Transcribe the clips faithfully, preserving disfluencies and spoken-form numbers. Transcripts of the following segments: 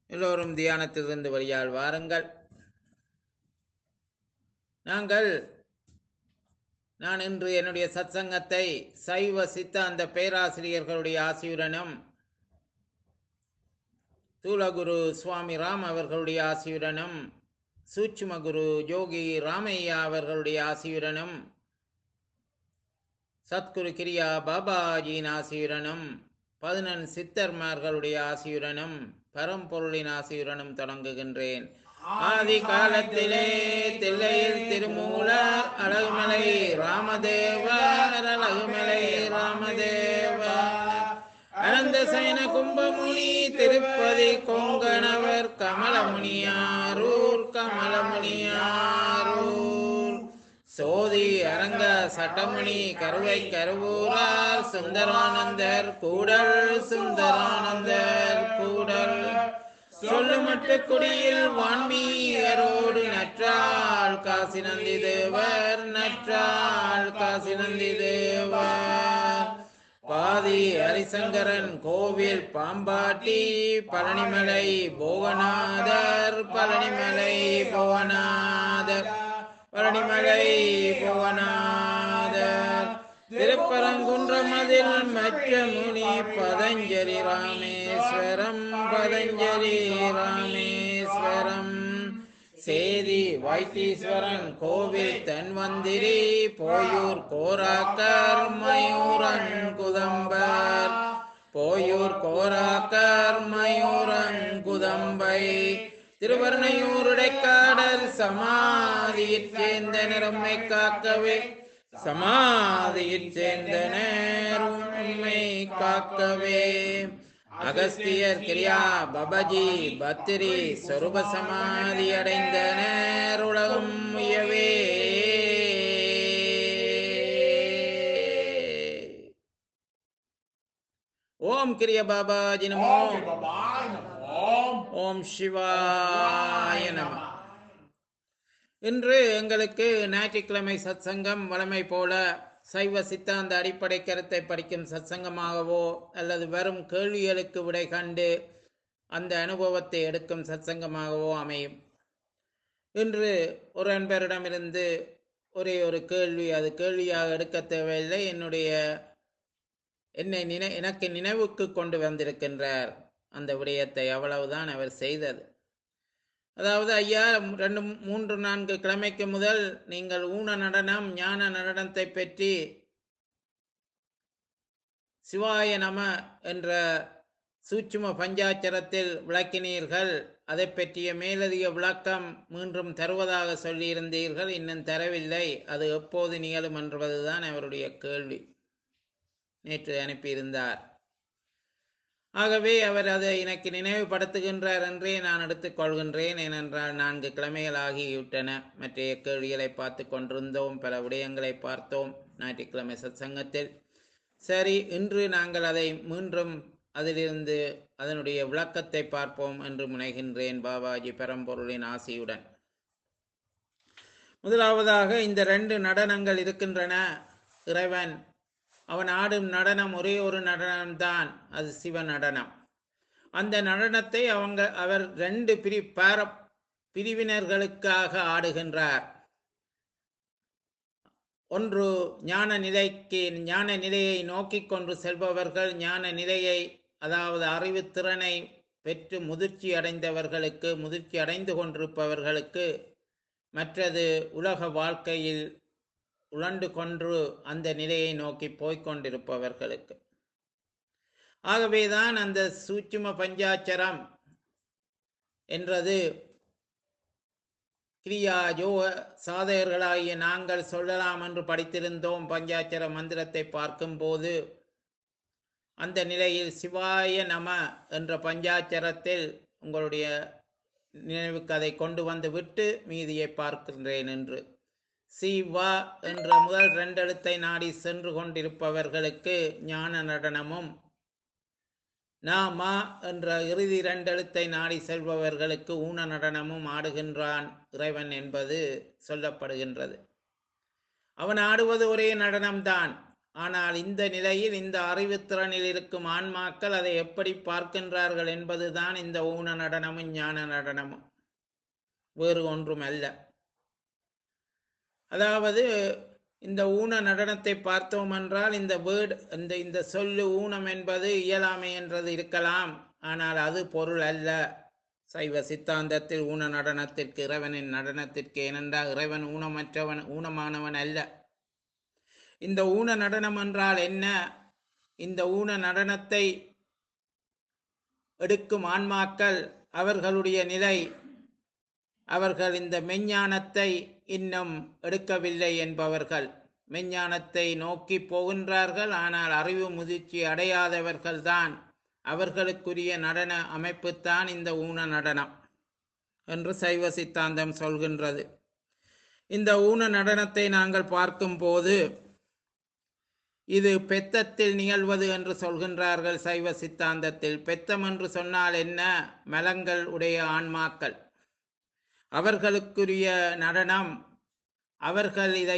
எல்லோரும் தியானத்திலிருந்து வெளியால் வாருங்கள். நாங்கள் நான் இன்று என்னுடைய சத்சங்கத்தை சைவ சித்தாந்த பேராசிரியர்களுடைய ஆசியுடனும் தூலகுரு சுவாமி ராம் அவர்களுடைய ஆசியுடனும் சூட்சும குரு யோகி ராமையா அவர்களுடைய ஆசியுடனும் சத்குரு கிரியா பாபாஜியின் ஆசியுடனும் பதினெண் சித்தர்மார்களுடைய ஆசியுடனும் பரம்பொருளின் ஆசியுடனும் தொடங்குகின்றேன். ஆதி காலத்திலே தில்லையில் திருமூலர் அழகுமலை ராமதேவர் அழகுமலை ராமதேவர் அனந்த சயன கும்பமுனி திருப்பதி கொங்கணவர் கமலமுனியாரூர் கமலமுனியாரூர் சோதி அரங்க சட்டமணி கருவை கருவூரார் சுந்தரானந்தர் கூடல் சுந்தரானந்தர் கூடல் சொல்லுமட்டு குடியில் வான்மீகரோடு நற்றாள் காசி நந்தி தேவர் நற்றாள் காசி நந்தி தேவர் பாதி ஹரிசங்கரன் கோவில் பாம்பாட்டி பழனிமலை போகநாதர் பழனிமலை போகநாதர் பழனிமலை போகநாதர் திருப்பரங்குன்றமதில் மற்ற முனி பதஞ்சலி ராமேஸ்வரம் பதஞ்சலி ராமேஸ்வரம் சேதி வைத்தீஸ்வரன் கோவில் தன்வந்திரி போயூர் கோராக்கர் மயூரன் குதம்பர் போயூர் கோராக்கர் மயூரன் குதம்பை திருவர்ணையூருடைக்காடல் சமாதியிற் சேர்ந்த நிறம்மை காக்கவே சமாதியிற் சேர்ந்த நேரும்மை காக்கவே அகஸ்தியர் கிரியா பபஜி பத்திரி சொருப சமாதி அடைந்த நேருலகம் உயவே. ஓம் கிரிய பாபாஜி நமோ. ஓம் சிவாய நம. இன்று எங்களுக்கு ஞாயிற்றுக்கிழமை சத்சங்கம் வழமை போல சைவ சித்தாந்த அடிப்படை கருத்தை படிக்கும் சத்சங்கமாகவோ அல்லது வரும் கேள்விகளுக்கு விடை கண்டு அந்த அனுபவத்தை எடுக்கும் சத்சங்கமாகவோ அமையும். இன்று ஒரு அன்பரிடமிருந்து ஒரே ஒரு கேள்வி, அது கேள்வியாக எடுக்க தேவையில்லை, என்னுடைய என்னை நினை எனக்கு நினைவுக்கு கொண்டு வந்திருக்கின்றார் அந்த விடயத்தை, அவ்வளவுதான் அவர் செய்தது. அதாவது, ஐயா, ரெண்டு மூன்று நான்கு கிழமைக்கு முதல் நீங்கள் ஊன நடனம் ஞான நடனத்தை பற்றி சிவாய நம என்ற சூட்சும பஞ்சாட்சரத்தில் விளக்கினீர்கள். அதை பற்றிய மேலதிக விளக்கம் மீண்டும் தருவதாக சொல்லியிருந்தீர்கள். இன்னும் தரவில்லை. அது எப்போது நிகழும் என்பதுதான் அவருடைய கேள்வி. நேற்று அனுப்பியிருந்தார். ஆகவே அவர் அதை எனக்கு நினைவுபடுத்துகின்றார் என்றே நான் எடுத்துக்கொள்கின்றேன். ஏனென்றால் நான்கு கிழமைகள் ஆகிவிட்டன. மற்ற கேள்விகளை பார்த்து கொண்டிருந்தோம், பல விடயங்களை பார்த்தோம் ஞாயிற்றுக்கிழமை சத்சங்கத்தில். சரி, இன்று நாங்கள் அதை மீண்டும் அதிலிருந்து அதனுடைய விளக்கத்தை பார்ப்போம் என்று முனைகின்றேன் பாபாஜி பரம்பொருளின் ஆசியுடன். முதலாவதாக, இந்த ரெண்டு நடனங்கள் இருக்கின்றன. இறைவன் அவன் ஆடும் நடனம் ஒரே ஒரு நடனம்தான், அது சிவ நடனம். அந்த நடனத்தை அவங்க அவர் ரெண்டு பிரி பார பிரிவினர்களுக்காக ஆடுகின்றார். ஒன்று ஞான நிலைக்கு ஞான நிலையை நோக்கி கொண்டு செல்பவர்கள், ஞான நிலையை அதாவது அறிவுத்திறனை பெற்று முதிர்ச்சி அடைந்தவர்களுக்கு, முதிர்ச்சி அடைந்து கொண்டிருப்பவர்களுக்கு. மற்றது உலக வாழ்க்கையில் உழண்டு கொன்று அந்த நிலையை நோக்கி போய்கொண்டிருப்பவர்களுக்கு. ஆகவேதான் அந்த சூட்சும பஞ்சாட்சரம் என்றது கிரியா யோக சாதகர்களாகிய நாங்கள் சொல்லலாம் என்று படித்திருந்தோம். பஞ்சாட்சர மந்திரத்தை பார்க்கும் போது அந்த நிலையில் சிவாய நம என்ற பஞ்சாட்சரத்தில் உங்களுடைய நினைவுக்கு அதை கொண்டு வந்து விட்டு மீதியை பார்க்கின்றேன் என்று. சிவா என்ற முதல் ரெண்டெழுத்தை நாடி சென்று கொண்டிருப்பவர்களுக்கு ஞான நடனமும், நாமா என்ற இறுதி இரண்டெழுத்தை நாடி செல்பவர்களுக்கு ஊன நடனமும் ஆடுகின்றான் இறைவன் என்பது சொல்லப்படுகின்றது. அவன் ஆடுவது ஒரே நடனம்தான். ஆனால் இந்த நிலையில் இந்த அறிவுத்திறனில் இருக்கும் ஆன்மாக்கள் அதை எப்படி பார்க்கின்றார்கள் என்பதுதான் இந்த ஊன நடனமும் ஞான நடனமும், வேறு ஒன்றும் அல்ல. அதாவது இந்த ஊன நடனத்தை பார்த்தோம் என்றால் இந்த வேர்டு இந்த இந்த சொல்லு ஊனம் என்பது இயலாமை என்றது இருக்கலாம், ஆனால் அது பொருள் அல்ல சைவ சித்தாந்தத்தில் ஊன நடனத்திற்கு, இறைவனின் நடனத்திற்கு. ஏனென்றால் இறைவன் ஊனமற்றவன், ஊனமானவன் அல்ல. இந்த ஊன நடனம் என்றால் என்ன? இந்த ஊன நடனத்தை எடுக்கும் ஆன்மாக்கள் அவர்களுடைய நிலை, அவர்கள் இந்த மெஞ்ஞானத்தை இன்னும் எடுக்கவில்லை என்பவர்கள், மெஞ்ஞானத்தை நோக்கி போகின்றார்கள், ஆனால் அறிவு முதிர்ச்சி அடையாதவர்கள்தான். அவர்களுக்குரிய நடன அமைப்புத்தான் இந்த ஊன நடனம் என்று சைவ சித்தாந்தம் சொல்கின்றது. இந்த ஊன நடனத்தை நாங்கள் பார்க்கும் போது இது பெத்தத்தில் நிகழ்வது என்று சொல்கின்றார்கள் சைவ சித்தாந்தத்தில். பெத்தம் என்று சொன்னால் என்ன? மலங்கள் உடைய ஆன்மாக்கள், அவர்களுக்குரிய நடனம். அவர்கள் இதை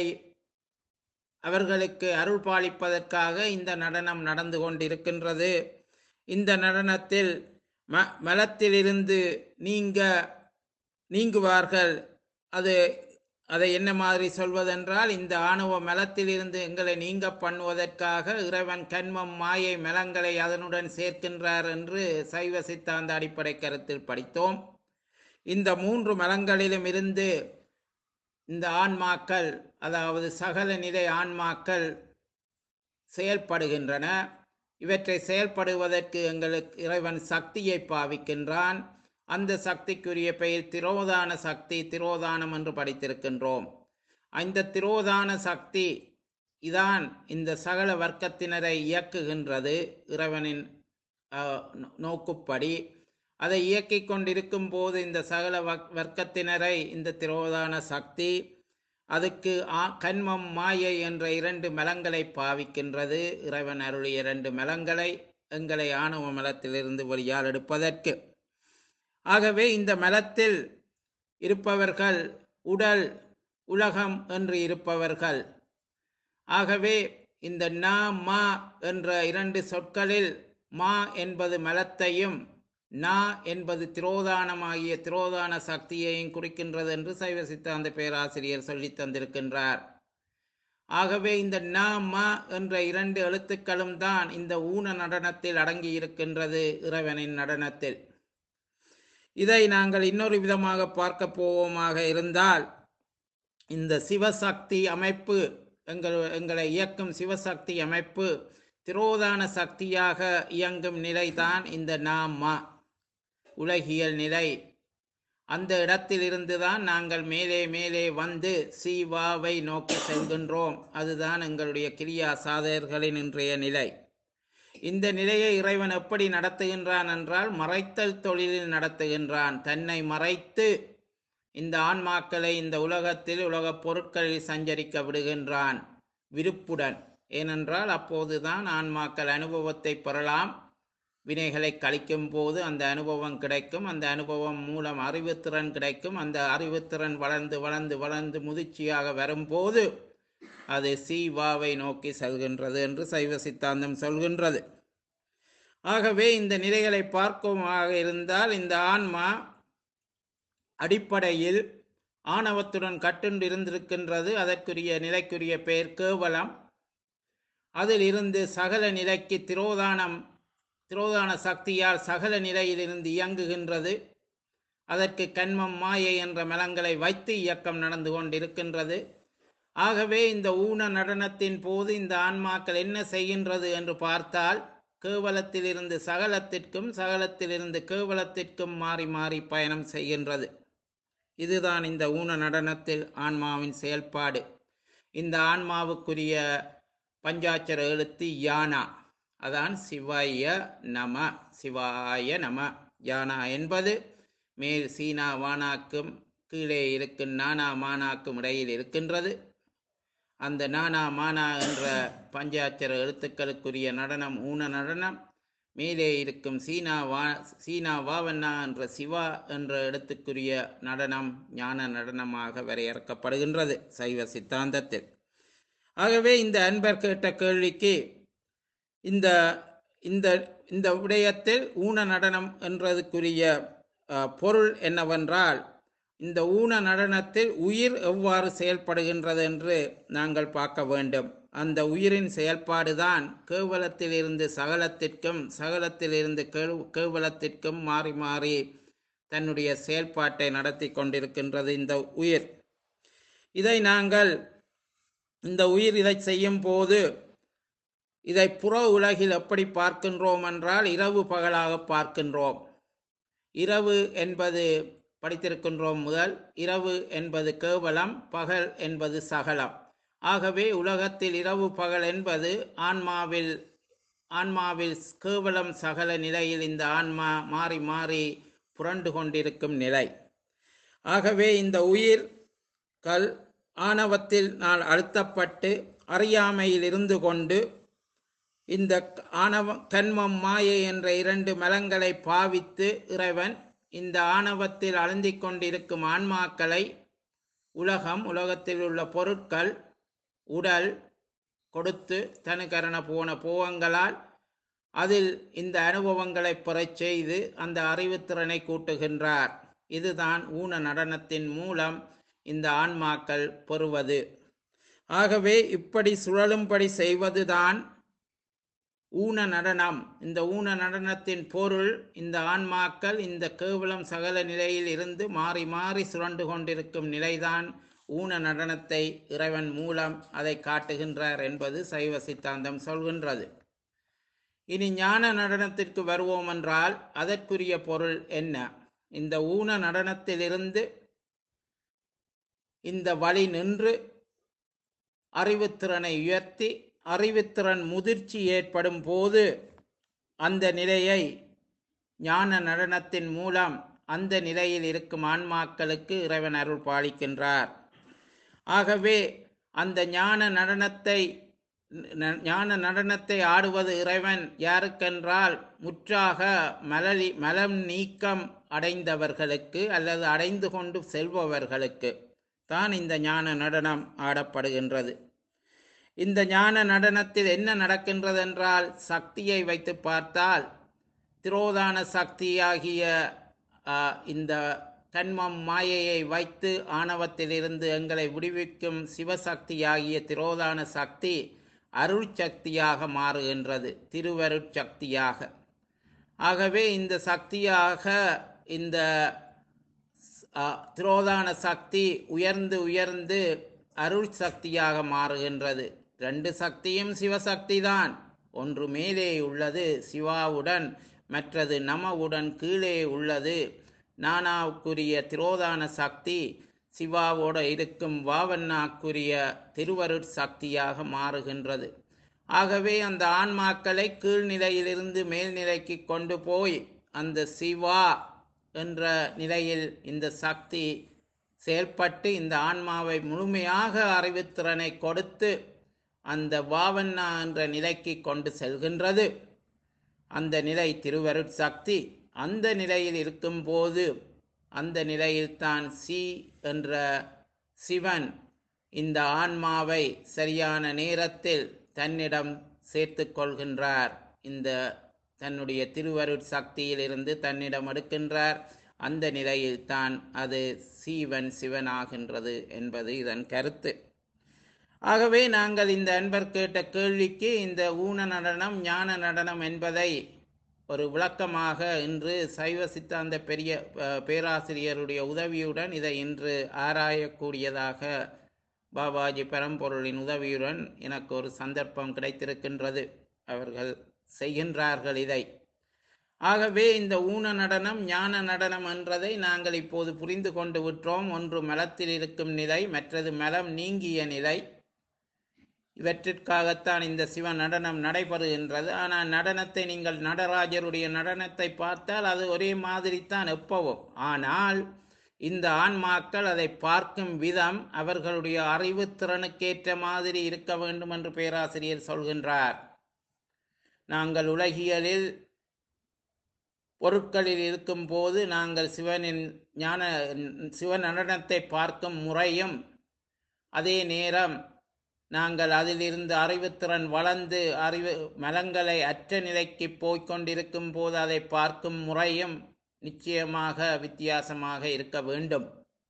அவர்களுக்கு அருள் பாலிப்பதற்காக இந்த நடனம் நடந்து கொண்டிருக்கின்றது. இந்த நடனத்தில் ம மலத்திலிருந்து நீங்க நீங்குவார்கள். அது அதை என்ன மாதிரி சொல்வதென்றால், இந்த ஆணவ மலத்திலிருந்து எங்களை நீங்க பண்ணுவதற்காக இறைவன் கண்மம் மாயை மலங்களை அதனுடன் சேர்க்கின்றார் என்று சைவ சித்தாந்த அடிப்படை கருத்தில் படித்தோம். இந்த மூன்று மலங்களிலும் இருந்து இந்த ஆன்மாக்கள், அதாவது சகல நிலை ஆன்மாக்கள் செயல்படுகின்றன. இவற்றை செயல்படுவதற்கு எங்களுக்கு இறைவன் சக்தியை பாவிக்கின்றான். அந்த சக்திக்குரிய பெயர் திரோதான சக்தி, திரோதானம் என்று படித்திருக்கின்றோம். அந்த திரோதான சக்தி இதான் இந்த சகல வர்க்கத்தினரை இயக்குகின்றது இறைவனின் நோக்குப்படி. அதை இயக்கிக் கொண்டிருக்கும் போது இந்த சகல வர்க்கத்தினரை இந்த திரோதான சக்தி அதுக்கு கண்மம் மாயை என்ற இரண்டு மலங்களை பாவிக்கின்றது. இறைவன் அருளிய இரண்டு மலங்களை எங்களை ஆணவ மலத்திலிருந்து வெளியால் எடுப்பதற்கு. ஆகவே இந்த மலத்தில் இருப்பவர்கள் உடல் உலகம் என்று இருப்பவர்கள். ஆகவே இந்த நா மா என்ற இரண்டு சொற்களில் மா என்பது மலத்தையும் நா என்பது திரோதானமாகிய திரோதான சக்தியையும் குறிக்கின்றது என்று சைவ சித்தாந்த பேராசிரியர் சொல்லி தந்திருக்கின்றார். ஆகவே இந்த ந ம என்ற இரண்டு எழுத்துக்களும் தான் இந்த ஊன நடனத்தில் அடங்கி இருக்கின்றது, இறைவனின் நடனத்தில். இதை நாங்கள் இன்னொரு விதமாக பார்க்க போவோமாக இருந்தால், இந்த சிவசக்தி அமைப்பு, எங்கள் எங்களை இயக்கும் சிவசக்தி அமைப்பு திரோதான சக்தியாக இயங்கும் நிலைதான் இந்த நாம உலகியல் நிலை. அந்த இடத்திலிருந்துதான் நாங்கள் மேலே மேலே வந்து சிவாவை நோக்கி செல்கின்றோம். அதுதான் எங்களுடைய கிரியா சாதகர்களின் இன்றைய நிலை. இந்த நிலையை இறைவன் எப்படி நடத்துகின்றான் என்றால், மறைத்தல் தொழிலில் நடத்துகின்றான். தன்னை மறைத்து இந்த ஆன்மாக்களை இந்த உலகத்தில் உலகப் பொருட்களில் சஞ்சரிக்க விடுகின்றான் விருப்புடன். ஏனென்றால் அப்போதுதான் ஆன்மாக்கள் அனுபவத்தை பெறலாம். வினைகளை கழிக்கும் போது அந்த அனுபவம் கிடைக்கும். அந்த அனுபவம் மூலம் அறிவுத்திறன் கிடைக்கும். அந்த அறிவுத்திறன் வளர்ந்து வளர்ந்து வளர்ந்து முதிர்ச்சியாக வரும்போது அது சீவாவை நோக்கி செல்கின்றது என்று சைவ சித்தாந்தம் சொல்கின்றது. ஆகவே இந்த நிலைகளை பார்க்குமாக இருந்தால், இந்த ஆன்மா அடிப்படையில் ஆணவத்துடன் கட்டுண்டு இருந்திருக்கின்றது. அதற்குரிய நிலைக்குரிய பெயர் கேவலம். அதில் இருந்து சகல நிலைக்கு திரோதானம் திரோதான சக்தியால் சகல நிலையிலிருந்து இயங்குகின்றது. அதற்கு கண்மம் மாயை என்ற மலங்களை வைத்து இயக்கம் நடந்து கொண்டிருக்கின்றது. ஆகவே இந்த ஊன நடனத்தின் போது இந்த ஆன்மாக்கள் என்ன செய்கின்றது என்று பார்த்தால், கேவலத்திலிருந்து சகலத்திற்கும் சகலத்திலிருந்து கேவலத்திற்கும் மாறி மாறி பயணம் செய்கின்றது. இதுதான் இந்த ஊன நடனத்தில் ஆன்மாவின் செயல்பாடு. இந்த ஆன்மாவுக்குரிய பஞ்சாட்சர எழுத்து யானா, அதான் சிவாய நம. சிவாய நம. யானா என்பது மேல் சீனா வானாக்கும் கீழே இருக்கும் நானா மானாக்கும் இடையில் இருக்கின்றது. அந்த நானா மானா என்ற பஞ்சாட்சர எழுத்துக்களுக்குரிய நடனம் ஊன நடனம். மேலே இருக்கும் சீனா வா சீனா வாவண்ணா என்ற சிவா என்ற இடத்துக்குரிய நடனம் ஞான நடனமாக வரையறுக்கப்படுகின்றது சைவ சித்தாந்தத்தில். ஆகவே இந்த அன்பர் கேட்ட கேள்விக்கு இந்த இந்த இந்த விடயத்தில் ஊன நடனம் என்றதுக்குரிய அஹ், பொருள் என்னவென்றால், இந்த ஊன நடனத்தில் உயிர் எவ்வாறு செயல்படுகின்றது என்று நாங்கள் பார்க்க வேண்டும். அந்த உயிரின் செயல்பாடுதான் கேவலத்திலிருந்து சகலத்திற்கும், சகலத்திலிருந்து கேவ- கேவலத்திற்கும் மாறி மாறி தன்னுடைய செயல்பாட்டை நடத்தி கொண்டிருக்கின்றது இந்த உயிர். இதை நாங்கள் இந்த உயிர் இதை செய்யும் போது இதை புற உலகில் எப்படி பார்க்கின்றோம் என்றால், இரவு பகலாக பார்க்கின்றோம். இரவு என்பது படித்திருக்கின்றோம் முதல், இரவு என்பது கேவலம், பகல் என்பது சகலம். ஆகவே உலகத்தில் இரவு பகல் என்பது ஆன்மாவில் ஆன்மாவில் கேவலம் சகல நிலையில் இந்த ஆன்மா மாறி மாறி புரண்டு கொண்டிருக்கும் நிலை. ஆகவே இந்த உயிர்கள் ஆணவத்தில் நான் அழுத்தப்பட்டு அறியாமையில் இருந்து கொண்டு இந்த ஆணவ கன்மம் மாயை என்ற இரண்டு மலங்களை பாவித்து இறைவன் இந்த ஆணவத்தில் அழுந்திக் கொண்டிருக்கும் ஆன்மாக்களை உலகம், உலகத்தில் உள்ள பொருட்கள், உடல் கொடுத்து தனுகரண போன போகங்களால் அதில் இந்த அனுபவங்களை பெறச் செய்து அந்த அறிவுத்திறனை கூட்டுகின்றார். இதுதான் ஊன நடனத்தின் மூலம் இந்த ஆன்மாக்கள் பெறுவது. ஆகவே இப்படி சுழலும்படி செய்வதுதான் ஊன நடனம். இந்த ஊன நடனத்தின் பொருள், இந்த ஆன்மாக்கள் இந்த கேவலம் சகல நிலையில் இருந்து மாறி மாறி சுழண்டு கொண்டிருக்கும் நிலைதான் ஊன நடனத்தை இறைவன் மூலம் அதை காட்டுகின்றார் என்பது சைவ சித்தாந்தம் சொல்கின்றது. இனி ஞான நடனத்திற்கு வருவோம் என்றால் அதற்குரிய பொருள் என்ன? இந்த ஊன நடனத்திலிருந்து இந்த வழி நின்று அறிவுத்திறனை உயர்த்தி, அறிவுத்திறன் முதிர்ச்சி ஏற்படும் போது அந்த நிலையை ஞான நடனத்தின் மூலம் அந்த நிலையில் இருக்கும் ஆன்மாக்களுக்கு இறைவன் அருள் பாலிக்கின்றார். ஆகவே அந்த ஞான நடனத்தை ஞான நடனத்தை ஆடுவது இறைவன் யாருக்கென்றால், முற்றாக மலலி மலம் நீக்கம் அடைந்தவர்களுக்கு அல்லது அடைந்து கொண்டு செல்பவர்களுக்கு தான் இந்த ஞான நடனம் ஆடப்படுகின்றது. இந்த ஞான நடனத்தில் என்ன நடக்கின்றது என்றால், சக்தியை வைத்து பார்த்தால் திரோதான சக்தியாகிய இந்த கண்மம் மாயையை வைத்து ஆணவத்திலிருந்து எங்களை விடுவிக்கும் சிவசக்தியாகிய திரோதான சக்தி அருட்சக்தியாக மாறுகின்றது, திருவருட்சக்தியாக. ஆகவே இந்த சக்தியாக இந்த திரோதான சக்தி உயர்ந்து உயர்ந்து அருள் சக்தியாக மாறுகின்றது. ரெண்டு சக்தியும் சிவசக்தி தான். ஒன்று மேலே உள்ளது சிவாவுடன், மற்றது நமவுடன் கீழே உள்ளது நானாவுக்குரிய திரோதான சக்தி சிவாவோடு இருக்கும் வாவண்ணாக்குரிய திருவருட் சக்தியாக மாறுகின்றது. ஆகவே அந்த ஆன்மாக்களை கீழ்நிலையிலிருந்து மேல்நிலைக்கு கொண்டு போய் அந்த சிவா என்ற நிலையில் இந்த சக்தி செயல்பட்டு இந்த ஆன்மாவை முழுமையாக அறிவுத்திறனை கொடுத்து அந்த வாவண்ணா என்ற நிலைக்கு கொண்டு செல்கின்றது. அந்த நிலை திருவருட் சக்தி. அந்த நிலையில் இருக்கும்போது அந்த நிலையில்தான் சி என்ற சிவன் இந்த ஆன்மாவை சரியான நேரத்தில் தன்னிடம் சேர்த்து கொள்கின்றார். இந்த தன்னுடைய திருவருட் சக்தியிலிருந்து தன்னிடம் எடுக்கின்றார். அந்த நிலையில்தான் அது சீவன் சிவனாகின்றது என்பது இதன் கருத்து. ஆகவே நாங்கள் இந்த அன்பர் கேட்ட கேள்விக்கு இந்த ஊன நடனம் ஞான நடனம் என்பதை ஒரு விளக்கமாக இன்று சைவ சித்தாந்த பெரிய பேராசிரியருடைய உதவியுடன் இதை இன்று ஆராயக்கூடியதாக பாபாஜி பரம்பொருளின் உதவியுடன் எனக்கு ஒரு சந்தர்ப்பம் கிடைத்திருக்கின்றது. அவர்கள் செய்கின்றார்கள் இதை. ஆகவே இந்த ஊன நடனம் ஞான நடனம் என்றதை நாங்கள் இப்போது புரிந்து கொண்டு விட்டோம். ஒன்று மலத்தில் இருக்கும் நிலை, மற்றது மலம் நீங்கிய நிலை. இவற்றிற்காகத்தான் இந்த சிவ நடனம் நடைபெறுகின்றது. ஆனால் நடனத்தை நீங்கள் நடராஜருடைய நடனத்தை பார்த்தால் அது ஒரே மாதிரி தான் எப்பவும். ஆனால் இந்த ஆன்மாக்கள் அதை பார்க்கும் விதம் அவர்களுடைய அறிவு திறனுக்கேற்ற மாதிரி இருக்க வேண்டும் என்று பேராசிரியர் சொல்கின்றார். நாங்கள் உலகியலில் பொருட்களில் இருக்கும் போது நாங்கள் சிவனின் ஞான சிவ நடனத்தை பார்க்கும் முறையும், அதே நேரம் நாங்கள் அதிலிருந்து அறிவுத்திறன் வளர்ந்து அறிவு மலங்களை அற்ற நிலைக்கு போய்க்கொண்டிருக்கும் போது அதை பார்க்கும் முறையும் நிச்சயமாக வித்தியாசமாக இருக்க வேண்டும்.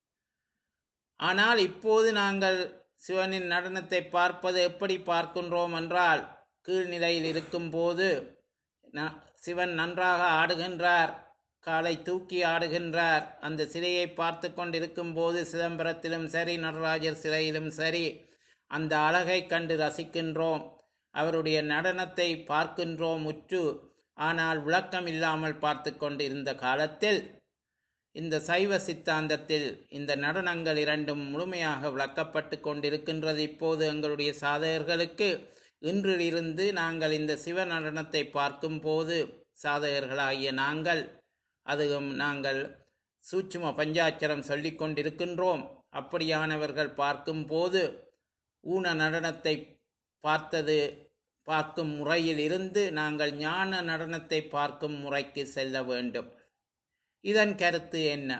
ஆனால் இப்போது நாங்கள் சிவனின் நடனத்தை பார்ப்பது எப்படி பார்க்கின்றோம் என்றால், கீழ்நிலையில் இருக்கும் போது ந- சிவன் நன்றாக ஆடுகின்றார், காலை தூக்கி ஆடுகின்றார். அந்த சிலையை பார்த்து கொண்டிருக்கும் போது சிதம்பரத்திலும் சரி, நடராஜர் சிலையிலும் சரி, அந்த அழகை கண்டு ரசிக்கின்றோம், அவருடைய நடனத்தை பார்க்கின்றோம் உற்று. ஆனால் விளக்கம் இல்லாமல் பார்த்து கொண்டு இருந்த காலத்தில் இந்த சைவ சித்தாந்தத்தில் இந்த நடனங்கள் இரண்டும் முழுமையாக விளக்கப்பட்டு கொண்டிருக்கின்றது. இப்போது எங்களுடைய சாதகர்களுக்கு இன்றிலிருந்து நாங்கள் இந்த சிவ நடனத்தை பார்க்கும் போது சாதகர்களாகிய நாங்கள், அதுவும் நாங்கள் சூட்சும பஞ்சாட்சரம் சொல்லிக் கொண்டிருக்கின்றோம், அப்படியானவர்கள் பார்க்கும் போது ஊன நடனத்தை பார்த்தது பார்க்கும் முறையில் இருந்து நாங்கள் ஞான நடனத்தை பார்க்கும் முறைக்கு செல்ல வேண்டும். இதன் கருத்து என்ன?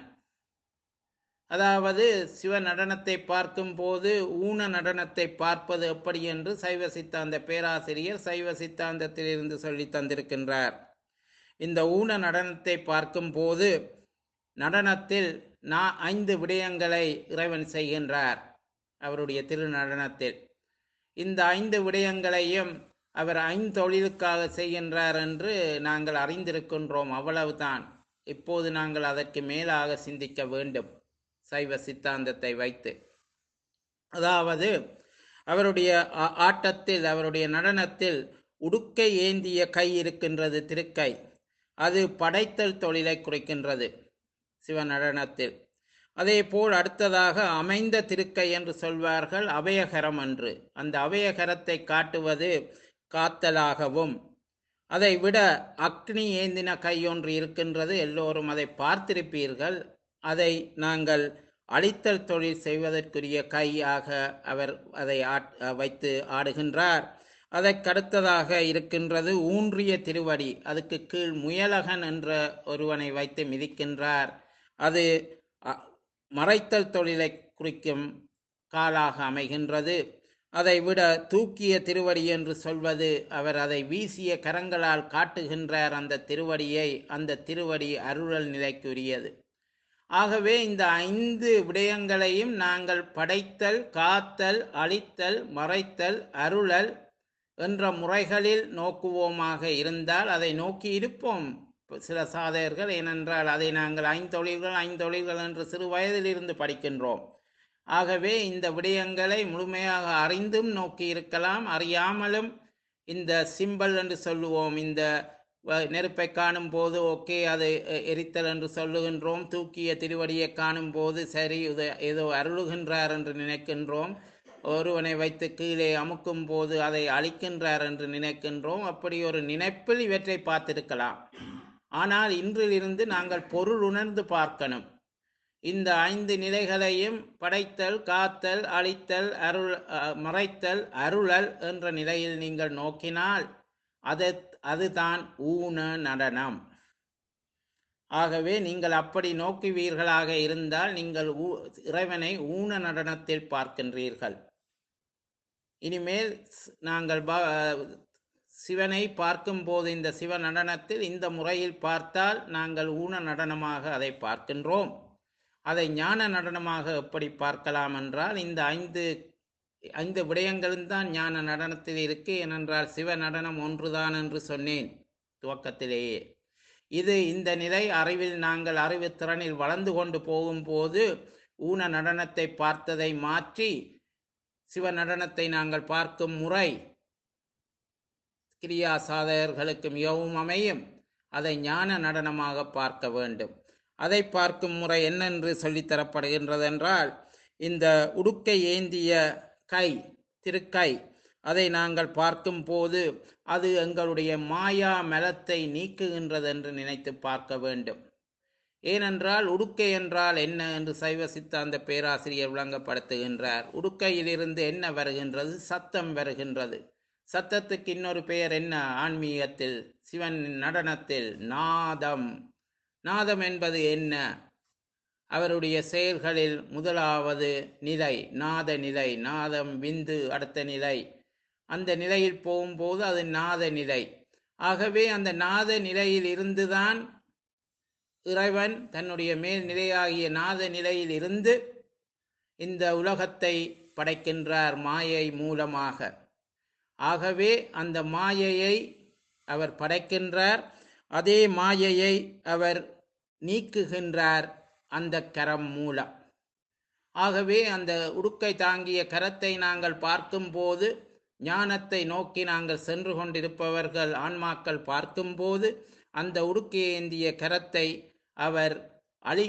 அதாவது சிவ நடனத்தை பார்க்கும் போது ஊன நடனத்தை பார்ப்பது எப்படி என்று சைவ சித்தாந்த பேராசிரியர் சைவ சித்தாந்தத்திலிருந்து சொல்லி தந்திருக்கின்றார். இந்த ஊன நடனத்தை பார்க்கும் போது நடனத்தில் நான் ஐந்து விடயங்களை இறைவன் செய்கின்றார் அவருடைய திரு நடனத்தில். இந்த ஐந்து விடயங்களையும் அவர் ஐந்தொழிலுக்காக செய்கின்றார் என்று நாங்கள் அறிந்திருக்கின்றோம், அவ்வளவுதான். இப்போது நாங்கள் அதற்கு மேலாக சிந்திக்க வேண்டும் சைவ சித்தாந்தத்தை வைத்து. அதாவது அவருடைய ஆ- ஆட்டத்தில், அவருடைய நடனத்தில் உடுக்கை ஏந்திய கை இருக்கின்றது, திருக்கை. அது படைத்தல் தொழிலை குறிக்கின்றது சிவ நடனத்தில். அதே போல் அடுத்ததாக அமைந்த திருக்கை என்று சொல்வார்கள், அபயகரம் என்று. அந்த அபயகரத்தை காட்டுவது காத்தலாகவும், அதை விட அக்னி ஏந்தின கை ஒன்று இருக்கின்றது, எல்லோரும் அதை பார்த்திருப்பீர்கள். அதை நாங்கள் அழித்தல் தொழில் செய்வதற்குரிய கையாக அவர் அதை ஆட் வைத்து ஆடுகின்றார். அதற்கடுத்ததாக இருக்கின்றது ஊன்றிய திருவடி, அதுக்கு கீழ் முயலகன் என்ற ஒருவனை வைத்து மிதிக்கின்றார். அது அ- மறைத்தல் தொழிலை குறிக்கும் காலாக அமைகின்றது. அதை விட தூக்கிய திருவடி என்று சொல்வது, அவர் அதை வீசிய கரங்களால் காட்டுகின்றார் அந்த திருவடியை. அந்த திருவடி அருளல் நிலைக்குரியது. ஆகவே இந்த ஐந்து விடயங்களையும் நாங்கள் படைத்தல், காத்தல், அழித்தல், மறைத்தல், அருளல் என்ற முறைகளில் நோக்குவோமாக இருந்தால் அதை நோக்கி இருப்போம் சில சாதகர்கள். ஏனென்றால் அதை நாங்கள் ஐந்தொழில்கள் ஐந்தொழில்கள் என்று சிறு வயதிலிருந்து படிக்கின்றோம். ஆகவே இந்த விடயங்களை முழுமையாக அறிந்தும் நோக்கி இருக்கலாம், அறியாமலும் இந்த சிம்பல் என்று சொல்லுவோம், இந்த வ- நெருப்பை காணும் போது ஓகே அது எ- எரித்தல் என்று சொல்லுகின்றோம், தூக்கிய திருவடியை காணும் போது சரி இது ஏதோ அருளுகின்றார் என்று நினைக்கின்றோம், ஒருவனை வைத்து கீழே அமுக்கும் போது அதை அழிக்கின்றார் என்று நினைக்கின்றோம். அப்படி ஒரு நினைப்பில் இவற்றை பார்த்திருக்கலாம். ஆனால் இன்றிலிருந்து நாங்கள் பொருள் உணர்ந்து பார்க்கணும். இந்த ஐந்து நிலைகளையும் படைத்தல், காத்தல், அழித்தல், அருள் அஹ், மறைத்தல், அருளல் என்ற நிலையில் நீங்கள் நோக்கினால் அது அதுதான் ஊன நடனம். ஆகவே நீங்கள் அப்படி நோக்குவீர்களாக இருந்தால் நீங்கள் ஊ- இறைவனை ஊன நடனத்தில் பார்க்கின்றீர்கள். இனிமேல் ஸ்- நாங்கள் பா- சிவனை பார்க்கும் போது இந்த சிவ நடனத்தில் இந்த முறையில் பார்த்தால் நாங்கள் ஊன நடனமாக அதை பார்க்கின்றோம். அதை ஞான நடனமாக எப்படி பார்க்கலாம் என்றால், இந்த ஐந்து ஐந்து விடயங்களும் தான் ஞான நடனத்தில் இருக்கு. ஏனென்றால் சிவ நடனம் ஒன்றுதான் என்று சொன்னேன் துவக்கத்திலேயே. இது இந்த நிலை அறிவில் நாங்கள் அறிவு திறனில் வளர்ந்து கொண்டு போகும்போது ஊன நடனத்தை பார்த்ததை மாற்றி சிவ நடனத்தை நாங்கள் பார்க்கும் முறை கிரியா சாதகர்களுக்கு மிகவும் அமையும். அதை ஞான நடனமாக பார்க்க வேண்டும். அதை பார்க்கும் முறை என்னென்று சொல்லித்தரப்படுகின்றது என்றால், இந்த உடுக்கை ஏந்திய கை, திருக்கை, அதை நாங்கள் பார்க்கும் போது அது எங்களுடைய மாயா மலத்தை நீக்குகின்றது என்று நினைத்து பார்க்க வேண்டும். ஏனென்றால் உடுக்கை என்றால் என்ன என்று சைவ சித்தாந்த பேராசிரியர் விளங்கப்படுத்துகின்றார். உடுக்கையிலிருந்து என்ன வருகின்றது? சத்தம் வருகின்றது. சத்தத்துக்கு இன்னொரு பெயர் என்ன ஆன்மீகத்தில், சிவன் நடனத்தில்? நாதம். நாதம் என்பது என்ன? அவருடைய செயல்களில் முதலாவது நிலை நாத நிலை. நாதம் விந்து அடுத்த நிலை. அந்த நிலையில் போகும்போது அது நாத நிலை. ஆகவே அந்த நாத நிலையில் இருந்துதான் இறைவன் தன்னுடைய மேல் நிலையாகிய நாத நிலையில் இருந்து இந்த உலகத்தை படைக்கின்றார் மாயை மூலமாக. ஆகவே அந்த மாயையை அவர் படைக்கின்றார். அதே மாயையை அவர் நீக்குகின்றார் அந்த கரம் மூலம். ஆகவே அந்த உடுக்கை தாங்கிய கரத்தை நாங்கள் பார்க்கும்போது, ஞானத்தை நோக்கி நாங்கள் சென்று கொண்டிருப்பவர்கள் ஆன்மாக்கள் பார்க்கும்போது, அந்த உடுக்கை ஏந்திய கரத்தை அவர் அழி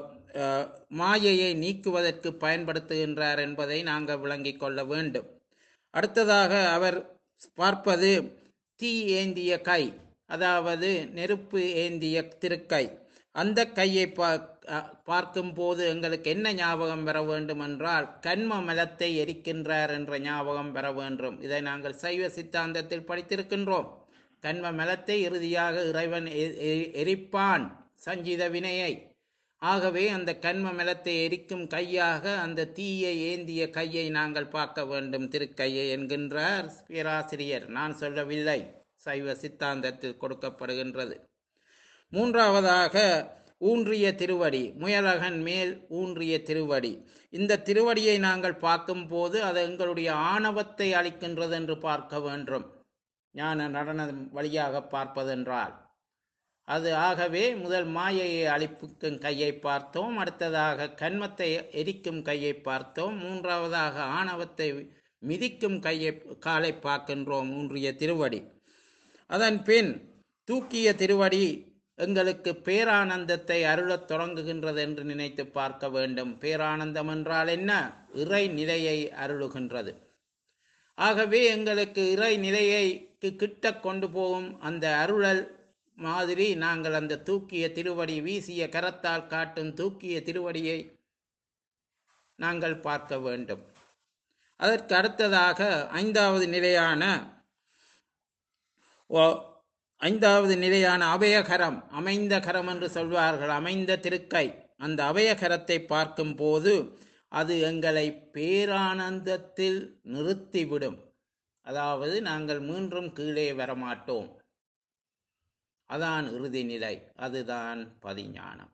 மாயையை நீக்குவதற்கு பயன்படுத்துகின்றார் என்பதை நாங்கள் விளங்கிக் கொள்ள வேண்டும். அடுத்ததாக அவர் பார்ப்பது தீ ஏந்திய கை, அதாவது நெருப்பு ஏந்திய திருக்கை. அந்த கையை பார்க்கும் போது எங்களுக்கு என்ன ஞாபகம் பெற வேண்டும் என்றால், கண்ம மலத்தை எரிக்கின்றார் என்ற ஞாபகம் பெற வேண்டும். இதை நாங்கள் சைவ சித்தாந்தத்தில் படித்திருக்கின்றோம். கண்ம மலத்தை இறுதியாக இறைவன் எரிப்பான் சஞ்சித வினையை. ஆகவே அந்த கண்ம மலத்தை எரிக்கும் கையாக அந்த தீயை ஏந்திய கையை நாங்கள் பார்க்க வேண்டும், திருக்கையை என்கின்றார் பேராசிரியர். நான் சொல்லவில்லை, சைவ சித்தாந்தத்தில் கொடுக்கப்படுகின்றது. மூன்றாவதாக ஊன்றிய திருவடி, முயலகன் மேல் ஊன்றிய திருவடி. இந்த திருவடியை நாங்கள் பார்க்கும் போது அது எங்களுடைய ஆணவத்தை அளிக்கின்றது என்று பார்க்க வேண்டும், ஞான நடன வழியாக பார்ப்பதென்றால் அது. ஆகவே முதல் மாயையை அழிப்புக்கும் கையை பார்த்தோம், அடுத்ததாக கண்மத்தை எரிக்கும் கையை பார்த்தோம், மூன்றாவதாக ஆணவத்தை மிதிக்கும் கையை காலை பார்க்கின்றோம், ஊன்றிய திருவடி. அதன் பின் தூக்கிய திருவடி எங்களுக்கு பேரானந்தத்தை அருளத் தொடங்குகின்றது என்று நினைத்து பார்க்க வேண்டும். பேரானந்தம் என்றால் என்ன? இறை நிலையை அருளுகின்றது. ஆகவே எங்களுக்கு இறை நிலையை கிட்ட கொண்டு போகும் அந்த அருளல் மாதிரி நாங்கள் அந்த தூக்கிய திருவடி, வீசிய கரத்தால் காட்டும் தூக்கிய திருவடியை நாங்கள் பார்க்க வேண்டும். அதற்கு அடுத்ததாக ஐந்தாவது நிலையான ஐந்தாவது நிலையான அபயகரம், அமைந்த கரம் என்று சொல்வார்கள், அமைந்த திருக்கை. அந்த அபயகரத்தை பார்க்கும் போது அது எங்களை பேரானந்தத்தில் நிறுத்திவிடும். அதாவது நாங்கள் மீண்டும் கீழே வரமாட்டோம். அதான் இறுதி நிலை, அதுதான் பதிஞானம்.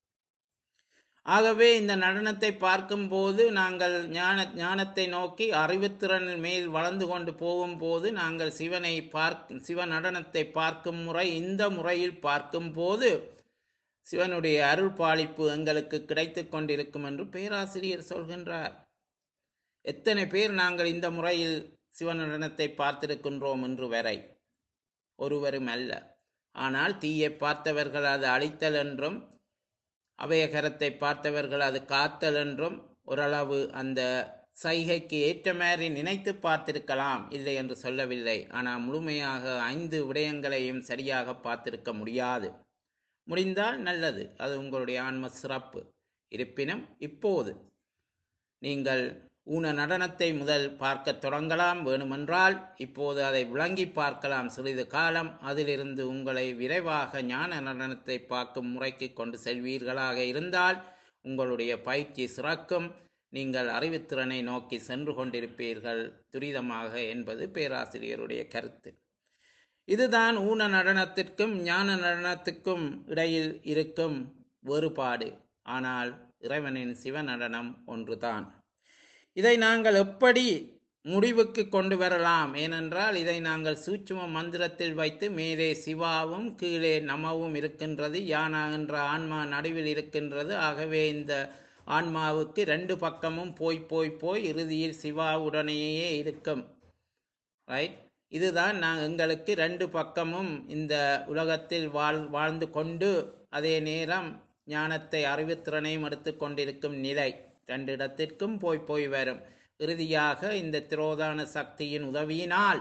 ஆகவே இந்த நடனத்தை பார்க்கும் போது நாங்கள் ஞான ஞானத்தை நோக்கி அறிவுத்திறன் மேல் வளர்ந்து கொண்டு போகும்போது நாங்கள் சிவனை பார்க்க சிவ நடனத்தை பார்க்கும் முறை இந்த முறையில் பார்க்கும் போது சிவனுடைய அருள் பாலிப்பு எங்களுக்கு கிடைத்து கொண்டிருக்கும் என்று பேராசிரியர் சொல்கின்றார். எத்தனை பேர் நாங்கள் இந்த முறையில் சிவ நடனத்தை பார்த்திருக்கின்றோம் என்று வரை? ஒருவரும் அல்ல. ஆனால் தீயை பார்த்தவர்கள் அது அழித்தல் என்றும், அபயகரத்தை பார்த்தவர்கள் அது காத்தல் என்றும் ஓரளவு அந்த சைகைக்கு ஏற்ற மாதிரி நினைத்து பார்த்திருக்கலாம், இல்லை என்று சொல்லவில்லை. ஆனால் முழுமையாக ஐந்து விடயங்களையும் சரியாக பார்த்திருக்க முடியாது. முடிந்தால் நல்லது, அது உங்களுடைய ஆன்ம சிறப்பு. இருப்பினும் இப்போது நீங்கள் ஊன நடனத்தை முதல் பார்க்க தொடங்கலாம். வேணுமென்றால் இப்போது அதை விளங்கி பார்க்கலாம் சிறிது காலம். அதிலிருந்து உங்களை விரைவாக ஞான நடனத்தை பார்க்கும் முறைக்கு கொண்டு செல்வீர்களாக இருந்தால் உங்களுடைய பயிற்சி சிறக்கும். நீங்கள் அறிவுத்திறனை நோக்கி சென்று கொண்டிருப்பீர்கள் துரிதமாக என்பது பேராசிரியருடைய கருத்து. இதுதான் ஊன நடனத்திற்கும் ஞான நடனத்துக்கும் இடையில் இருக்கும் வேறுபாடு. ஆனால் இறைவனின் சிவ நடனம் ஒன்றுதான். இதை நாங்கள் எப்படி முடிவுக்கு கொண்டு வரலாம்? ஏனென்றால் இதை நாங்கள் சூட்சும மந்திரத்தில் வைத்து மேலே சிவாவும் கீழே நமவும் இருக்கின்றது, யானா என்ற ஆன்மா நடுவில் இருக்கின்றது. ஆகவே இந்த ஆன்மாவுக்கு ரெண்டு பக்கமும் போய் போய் போய் இறுதியில் சிவாவுடனேயே இருக்கும். ரைட்? இதுதான் நான் எங்களுக்கு ரெண்டு பக்கமும் இந்த உலகத்தில் வாழ் வாழ்ந்து கொண்டு அதே நேரம் ஞானத்தை அறிவுத்திறனையும் எடுத்து கொண்டிருக்கும் நிலை. ரெண்டு இடத்திற்கும் போய் போய் வரும். இறுதியாக இந்த திரோதான சக்தியின் உதவியினால்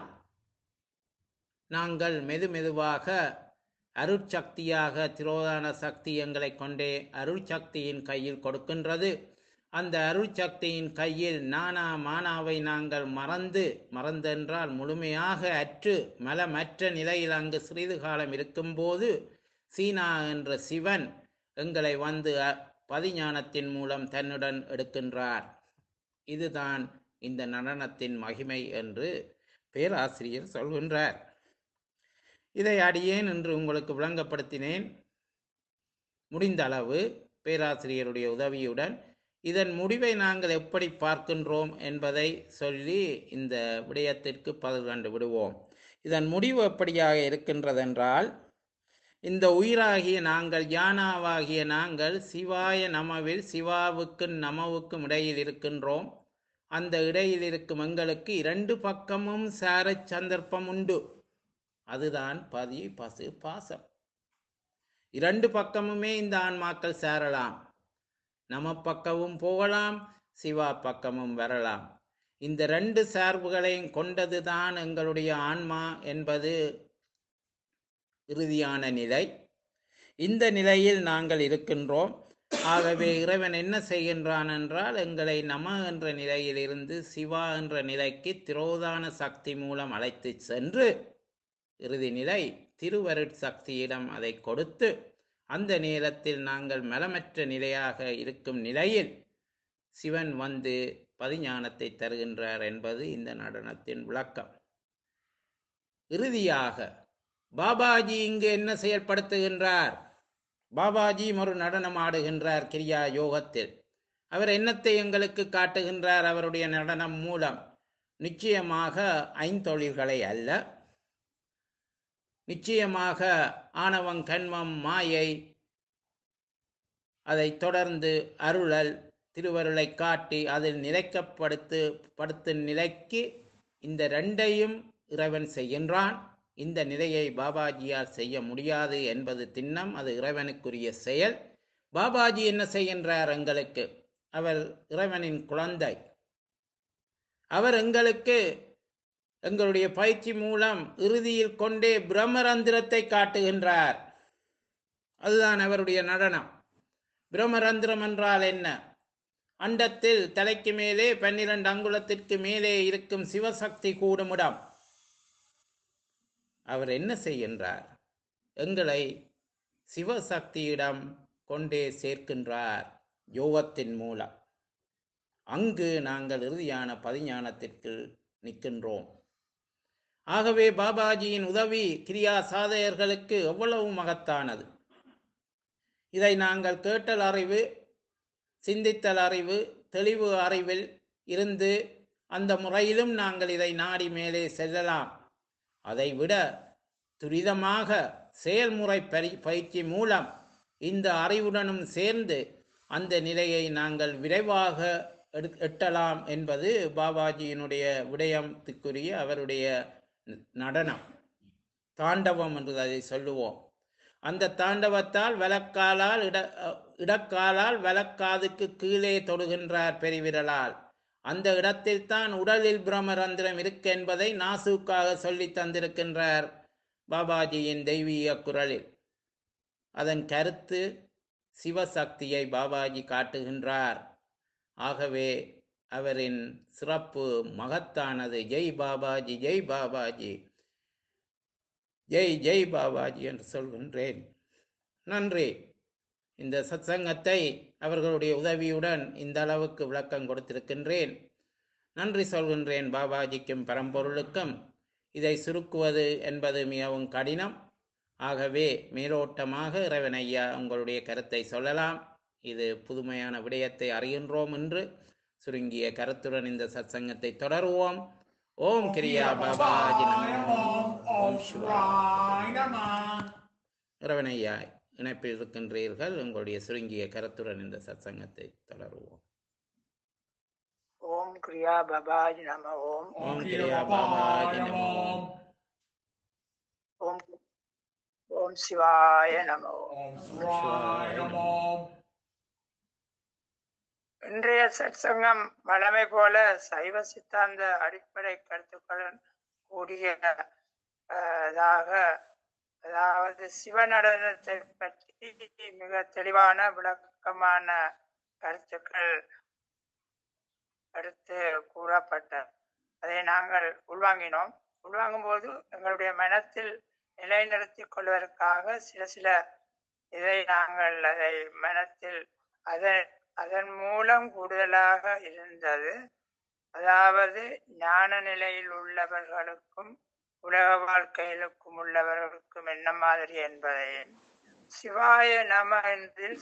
நாங்கள் மெது மெதுவாக அருட்சக்தியாக, திரோதான சக்தி எங்களை கொண்டே அருட்சக்தியின் கையில் கொடுக்கின்றது. அந்த அருட்சக்தியின் கையில் நானா மானாவை நாங்கள் மறந்து, மறந்தென்றால் முழுமையாக அற்று மலமற்ற நிலையில் அங்கு சிறிது காலம் இருக்கும்போது சீனா என்ற சிவன் எங்களை வந்து பதிஞானத்தின் மூலம் தன்னுடன் எடுக்கின்றார். இதுதான் இந்த நடனத்தின் மகிமை என்று பேராசிரியர் சொல்கின்றார். இதை அடியேன் என்று உங்களுக்கு விளங்கப்படுத்தினேன். முடிந்த அளவு பேராசிரியருடைய உதவியுடன் இதன் முடிவை நாங்கள் எப்படி பார்க்கின்றோம் என்பதை சொல்லி இந்த விடயத்திற்கு பதில் கண்டு விடுவோம். இதன் முடிவு எப்படியாக இருக்கின்றதென்றால், இந்த உயிராகிய நாங்கள், யானாவாகிய நாங்கள் சிவாய நமவில் சிவாவுக்கும் நமவுக்கும் இடையில் இருக்கின்றோம். அந்த இடையில் இருக்கும் எங்களுக்கு இரண்டு பக்கமும் சார சந்தர்ப்பம் உண்டு. அதுதான் பதி பசு பாசம். இரண்டு பக்கமுமே இந்த ஆன்மாக்கள் சேரலாம். நம பக்கமும் போகலாம், சிவா பக்கமும் வரலாம். இந்த ரெண்டு சார்புகளையும் கொண்டதுதான் எங்களுடைய ஆன்மா என்பது இறுதியான நிலை. இந்த நிலையில் நாங்கள் இருக்கின்றோம். ஆகவே இறைவன் என்ன செய்கின்றான் என்றால், எங்களை நம என்ற நிலையில் இருந்து சிவா என்ற நிலைக்கு திரோதான சக்தி மூலம் அழைத்து சென்று இறுதி நிலை திருவருட் சக்தியிடம் அதை கொடுத்து, அந்த நேரத்தில் நாங்கள் மலமற்ற நிலையாக இருக்கும் நிலையில் சிவன் வந்து பதிஞானத்தை தருகின்றார் என்பது இந்த நடனத்தின் விளக்கம். இறுதியாக பாபாஜி இங்கு என்ன செயல்படுத்துகின்றார்? பாபாஜி ஒரு நடனம் ஆடுகின்றார் கிரியா யோகத்தில். அவர் என்னத்தை எங்களுக்கு காட்டுகின்றார் அவருடைய நடனம் மூலம்? நிச்சயமாக ஐந்தொழில்களை அல்ல, நிச்சயமாக ஆணவம், கண்மம், மாயை, அதை தொடர்ந்து அருளல், திருவருளை காட்டி அதில் நிலைக்கப்படுத்து படுத்தும் நிலைக்கு இந்த ரெண்டையும் இறைவன் செய்கின்றான். இந்த நிலையை பாபாஜியால் செய்ய முடியாது என்பது திண்ணம். அது இறைவனுக்குரிய செயல். பாபாஜி என்ன செய்கின்றார் எங்களுக்கு? அவர் இறைவனின் குழந்தை. அவர் எங்களுக்கு எங்களுடைய பயிற்சி மூலம் இறுதியில் கொண்டே பிரம்மரந்திரத்தை காட்டுகின்றார். அதுதான் அவருடைய நடனம். பிரம்மரந்திரம் என்றால் என்ன? அண்டத்தில் தலைக்கு மேலே பன்னிரண்டு அங்குலத்திற்கு மேலே இருக்கும் சிவசக்தி கூடுமிடம். அவர் என்ன செய்கின்றார்? எங்களை சிவசக்தியிடம் கொண்டே சேர்க்கின்றார் யோகத்தின் மூலம். அங்கு நாங்கள் இறுதியான பதிஞானத்திற்கு நிற்கின்றோம். ஆகவே பாபாஜியின் உதவி கிரியா சாதகர்களுக்கு எவ்வளவு மகத்தானது! இதை நாங்கள் கேட்டல் அறிவு, சிந்தித்தல் அறிவு, தெளிவு அறிவில் இருந்து அந்த முறையிலும் நாங்கள் இதை நாடி மேலே செல்லலாம். அதைவிட துரிதமாக செயல்முறை பயிற்சி மூலம் இந்த அறிவுடனும் சேர்ந்து அந்த நிலையை நாங்கள் விரைவாக எட்டலாம் என்பது பாபாஜியினுடைய விடயத்துக்குரிய அவருடைய நடனம், தாண்டவம் என்று அதை சொல்லுவோம். அந்த தாண்டவத்தால் வலக்காலால் இட இடக்காலால் வலக்காதுக்கு கீழே தொடுகின்றார் பெருவிரலால். அந்த இடத்தில் தான் உடலில் பிரம்மரந்திரம் இருக்கு என்பதை நாசுக்காக சொல்லி தந்திருக்கின்றார் பாபாஜியின் தெய்வீக குரலில். அதன் கருத்து சிவசக்தியை பாபாஜி காட்டுகின்றார். ஆகவே அவரின் சிறப்பு மகத்தானது. ஜெய் பாபாஜி, ஜெய் பாபாஜி, ஜெய் ஜெய் பாபாஜி என்று சொல்கின்றேன். நன்றி. இந்த சத்சங்கத்தை அவர்களுடைய உதவியுடன் இந்த அளவுக்கு விளக்கம் கொடுத்திருக்கின்றேன். நன்றி சொல்கின்றேன் பாபாஜிக்கும் பரம்பொருளுக்கும். இதை சுருக்குவது என்பது மிகவும் கடினம். ஆகவே மேலோட்டமாக இறைவன் ஐயா உங்களுடைய கருத்தை சொல்லலாம். இது புதுமையான விடயத்தை அறிகின்றோம் என்று சுருங்கிய கருத்துடன் இந்த சத்சங்கத்தை தொடருவோம். ஓம் கிரியா பாபாஜி நமோ. ஓம் சிவாய நமோ. இறைவன் ஐயா இணைப்பில் இருக்கின்றீர்கள். உங்களுடைய சுருங்கிய கருத்துடன் இந்த சத்சங்கத்தை தொடருவோம். ஓம் கிரியா பாபாஜி நமோ. ஓம் ஓம் கிரியா பாபாஜி நமோ. ஓம் ஓம் சிவாய நமோ. ஓம் சிவாய நமோ. இன்றைய சத்சங்கம் வழமை போல சைவ சித்தாந்த அடிப்படை கருத்துக்களுடன் கூடியதாக, அதாவது சிவநடனத்தை பற்றி மிக தெளிவான விளக்கமான கருத்துக்கள் எடுத்து கூறப்பட்ட அதை நாங்கள் உள்வாங்கினோம். உள்வாங்கும் போது எங்களுடைய மனத்தில் நிலைநிறுத்திக் கொள்வதற்காக சில சில இதை நாங்கள் அதை மனத்தில் அதன் அதன் மூலம் கூடுதலாக இருந்தது. அதாவது ஞான நிலையில் உள்ளவர்களுக்கும் உலக வாழ்க்கையிலுக்கும் உள்ளவர்களுக்கும் என்ன மாதிரி என்பதையும் சிவாய நம என்றில்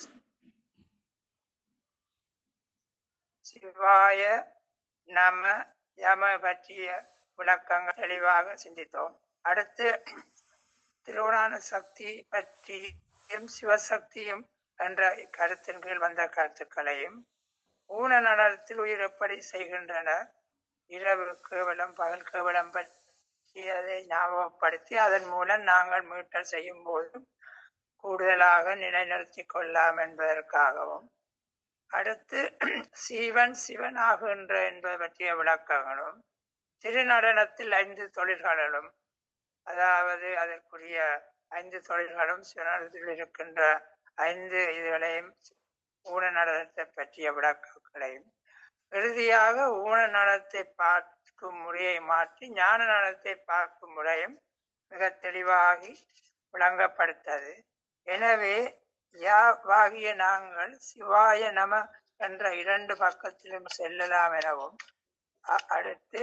சிவாய நம யம பற்றிய விளக்கங்கள் தெளிவாக சிந்தித்தோம். அடுத்து திருவண்ணான சக்தி பற்றியும் சிவசக்தியும் என்ற கருத்தின் கீழ் வந்த கருத்துக்களையும் ஊன நடனத்தில் உயிர் எப்படி செய்கின்றனர், இரவு கேவலம் பகல் கேவலம் பற்றியதை ஞாபகப்படுத்தி அதன் மூலம் நாங்கள் மீட்டல் செய்யும் போது கூடுதலாக நிலைநிறுத்திக் கொள்ளலாம் என்பதற்காகவும், அடுத்து சீவன் சிவன் ஆகுகின்ற என்பது பற்றிய விளக்கங்களும், திருநடனத்தில் ஐந்து தொழில்களும் அதாவது அதற்குரிய ஐந்து தொழில்களும் சிவனத்தில் இருக்கின்ற ஐந்து இதுகளையும் ஊன நடனத்தை பற்றிய விளக்கங்களையும், இறுதியாக ஊன நடனத்தை பார்க்கும் முறையை மாற்றி ஞான நடனத்தை பார்க்கும் முறையும் மிக தெளிவாகி விளங்கப்படுத்தது. எனவே யாவாகிய நாங்கள் சிவாய நம என்ற இரண்டு பக்கத்திலும் செல்லலாம் எனவும், அடுத்து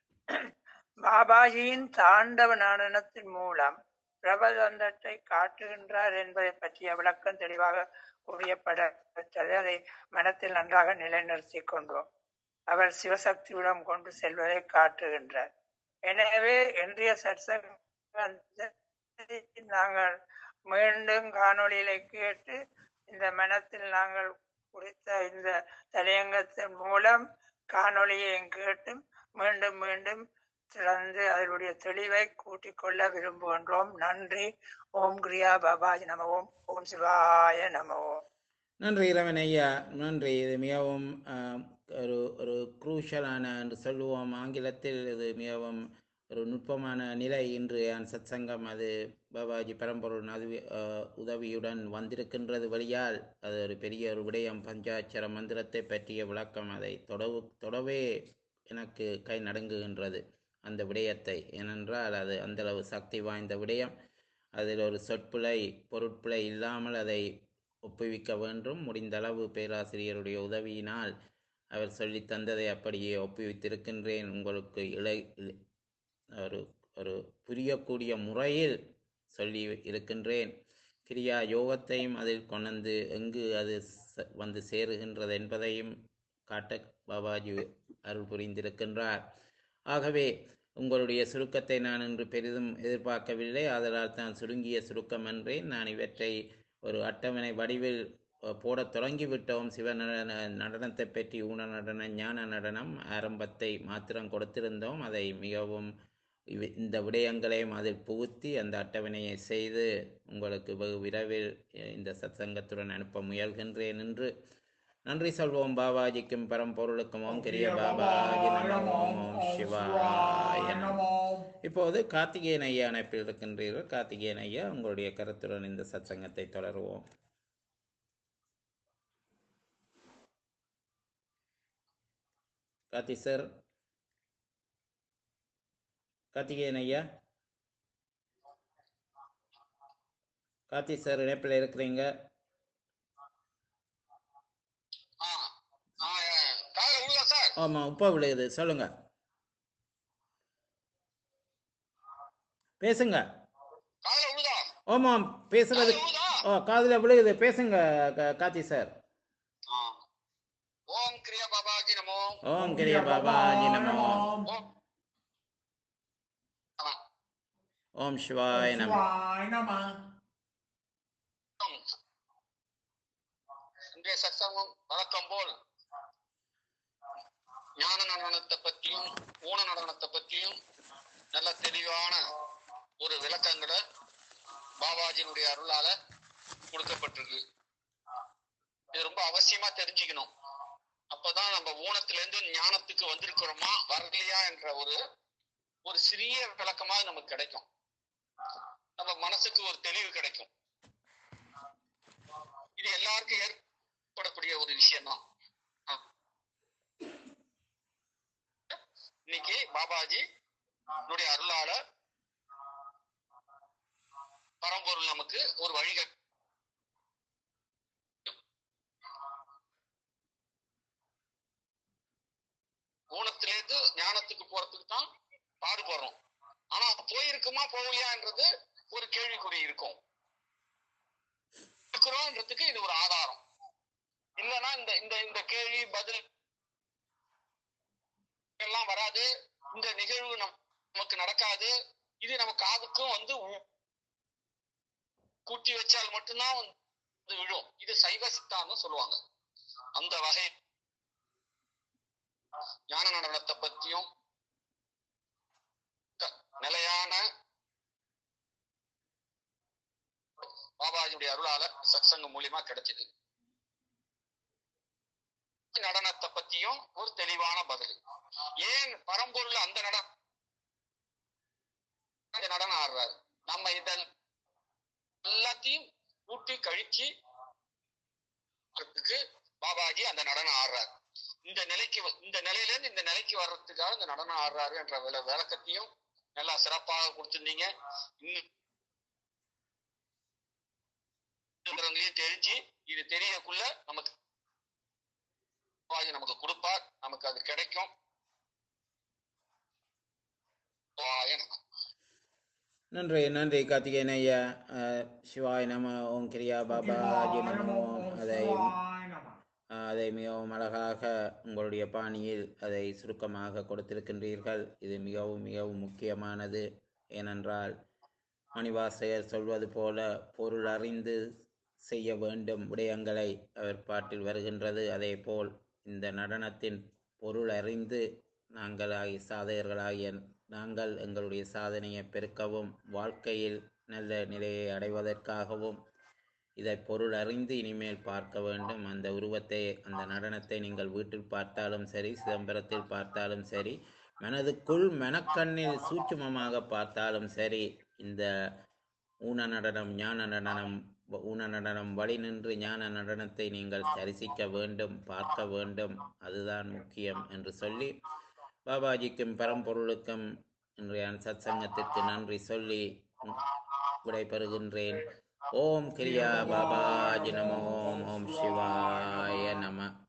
பாபாஜியின் தாண்டவ நடனத்தின் மூலம் பிரபந்தத்தை காட்டுகின்றார் என்பதை பற்றிய விளக்கம் தெளிவாக கூறியப்பட்டது. அதை மனத்தில் நன்றாக நிலைநிறுத்தி கொண்டோம். அவர் சிவசக்தியுடன் கொண்டு செல்வதை காட்டுகின்றார். எனவே இன்றைய சத்சங்கத்தை நாங்கள் மீண்டும் காணொளியில கேட்டு இந்த மனத்தில் நாங்கள் குறித்த இந்த தலையங்கத்தின் மூலம் காணொளியையும் கேட்டும் மீண்டும் மீண்டும் திறந்து அதனுடைய தெளிவை கூட்டிக் கொள்ள விரும்புகின்றோம். நன்றி. ஓம் கிரியா பாபாஜி நம ஓம். ஓம் சிவாய நம ஓம். நன்றி இறைவன் ஐயா, நன்றி. இது மிகவும் ஆஹ், ஒரு ஒரு குரூஷலான என்று சொல்லுவோம் ஆங்கிலத்தில், இது மிகவும் ஒரு நுட்பமான நிலை. இன்று என் சத்சங்கம் அது பாபாஜி பரம்பொருள் உதவி ஆஹ், உதவியுடன் வந்திருக்கின்றது வழியால் அது ஒரு பெரிய ஒரு விடயம். பஞ்சாட்சர மந்திரத்தை பற்றிய விளக்கம், அதை தொடவு தொடவே எனக்கு கை நடுங்குகின்றது அந்த விடயத்தை. ஏனென்றால் அது அந்தளவு சக்தி வாய்ந்த விடயம். அதில் ஒரு சொற்பிழை பொருட்பிழை இல்லாமல் அதை ஒப்புவிக்க வேண்டும். முடிந்தளவு பேராசிரியருடைய உதவியினால் அவர் சொல்லி தந்ததை அப்படியே ஒப்புவித்திருக்கின்றேன். உங்களுக்கு இலை ஒரு ஒரு புரியக்கூடிய முறையில் சொல்லி இருக்கின்றேன். கிரியா யோகத்தையும் அதில் கொண்டு எங்கு அது ச- வந்து சேருகின்றது என்பதையும் காட்ட பாபாஜி அருள் புரிந்திருக்கின்றார். ஆகவே உங்களுடைய சுருக்கத்தை நான் இன்று பெரிதும் எதிர்பார்க்கவில்லை. ஆதலால் தான் சுருங்கிய சுருக்கம் என்றேன். நான் இவற்றை ஒரு அட்டவணை வடிவில் அஹ், போடத் தொடங்கிவிட்டோம். சிவ நடன நடனத்தை பற்றி ஊன நடனம், ஞான நடனம் ஆரம்பத்தை மாத்திரம் கொடுத்திருந்தோம். அதை மிகவும் இவ- இந்த விடயங்களையும் அதில் புகுத்தி அந்த அட்டவணையை செய்து உங்களுக்கு வெகு விரைவில் அஹ், இந்த சத்சங்கத்துடன் அனுப்ப முயல்கின்றேன் என்று நன்றி சொல்வோம். பாபாஜிக்கும் பரம்பொருளுக்கும் ஓம் கிரிய பாபாஜி நமோ ஓம் ஓம் சிவாய நமோ. இப்போது கார்த்திகேயன் ஐயா அணைப்பில் இருக்கின்றீர்கள். கார்த்திகேயன் ஐயா, உங்களுடைய கருத்துடன் இந்த சத்சங்கத்தை தொடருவோம். கார்த்தி சார், கார்த்திகேயன் ஐயா, கார்த்தி சார் இணைப்பில் இருக்கிறீங்க? ஆமா, உப்பா விழுகுது, சொல்லுங்க, பேசுங்க. ஆமாம், பேசுறது ஓ காதுல விழுகுது, பேசுங்க கா- கார்த்தி சார். ஓம் கிரியா பாபாஜி நமோ. ஓம் கிரிய பாபாஜி நமோ. ஓம் ஓம் சிவாய நம. இன்றைய சத்சங்கம் வழக்கம் போல் ஞான நடனத்தை பற்றியும் ஊன நடனத்தை பற்றியும் நல்ல தெளிவான ஒரு விளக்கங்களை பாபாஜியினுடைய அருளால கொடுக்கப்பட்டிருக்கு. இது ரொம்ப அவசியமா தெரிஞ்சுக்கணும். அப்பதான் நம்ம ஊனத்துல இருந்து ஞானத்துக்கு வந்திருக்கிறோமா வரலையா என்ற ஒரு ஒரு சிறிய விளக்கமா நமக்கு கிடைக்கும். நம்ம மனசுக்கு ஒரு தெளிவு கிடைக்கும். இது எல்லாருக்கும் ஏற்படக்கூடிய ஒரு விஷயம் தான். இன்னைக்கு பாபாஜி நம்முடைய அருளால பரம்பொருள் நமக்கு ஒரு வழிகாட்டு. ஸ்தானத்துக்கு போறதுக்கு தான் பாடுபடுறோம். ஆனா போயிருக்குமா போகலையான்றது ஒரு கேள்விக்குறி இருக்கும். இருக்கிறோம்ன்றதுக்கு இது ஒரு ஆதாரம். இல்லைன்னா இந்த இந்த இந்த கேள்வி பதில் எல்லாம் வராது, இந்த நிகழ்வு நமக்கு நடக்காது. இது நம்ம காதுக்கும் வந்து கூட்டி வச்சால் மட்டும்தான் வந்து விழும். இது சைவ சித்தாந்தம் சொல்லுவாங்க. அந்த வகை ஞான நடனத்தை பத்தியும் நிலையான பாபாஜியுடைய அருளால சத்சங்கம் மூலியமா கிடைச்சது. நடனத்தை பத்தியும் ஒரு தெளிவான பதில். ஏன் பரம்பொருள் அந்த நடனம் நடனம் ஆடுறாரு? நம்ம இதன் எல்லாத்தையும் கூட்டி கழிச்சு பாபாஜி அந்த நடனம் ஆடுறாரு. இந்த நிலைக்கு இந்த நிலையில இருந்து இந்த நிலைக்கு வர்றதுக்காக இந்த நடனம் ஆடுறாரு என்ற விள விளக்கத்தையும் நல்லா சிறப்பாக கொடுத்திருந்தீங்க. இன்னும் தெரிஞ்சு இது தெரியக்குள்ள நமக்கு நமக்கு கொடுப்பார், நமக்கு அது கிடைக்கும். நன்றி நன்றி கார்த்திகேயன் ஐயா. சிவாய நம. ஓம் கிரியா பாபாஜி நமோ. அதை அதை மிகவும் அழகாக உங்களுடைய பாணியில் அதை சுருக்கமாக கொடுத்திருக்கின்றீர்கள். இது மிகவும் மிகவும் முக்கியமானது. ஏனென்றால் மணிவாசகர் சொல்வது போல பொருள் அறிந்து செய்ய வேண்டும் விடயங்களை அவர் பாட்டில் வருகின்றது. அதே போல் இந்த நடனத்தின் பொருள் அறிந்து நாங்களாகி சாதகர்களாகிய நாங்கள் எங்களுடைய சாதனையை பெருக்கவும் வாழ்க்கையில் நல்ல நிலையை அடைவதற்காகவும் இதை பொருள் அறிந்து இனிமேல் பார்க்க வேண்டும். அந்த உருவத்தை, அந்த நடனத்தை நீங்கள் வீட்டில் பார்த்தாலும் சரி, சிதம்பரத்தில் பார்த்தாலும் சரி, மனதுக்குள் மனக்கண்ணில் சூட்சுமமாக பார்த்தாலும் சரி, இந்த ஊன நடனம் ஞான நடனம் ஊன நடனம் வழி நின்று ஞான நடனத்தை நீங்கள் தரிசிக்க வேண்டும், பார்க்க வேண்டும். அதுதான் முக்கியம் என்று சொல்லி பாபாஜிக்கும் பரம்பொருளுக்கும் இன்றைய சத் சங்கத்திற்கு நன்றி சொல்லி விடைபெறுகின்றேன். ஓம் கிரியா பாபாஜி நமோ. ஓம் சிவாய நம.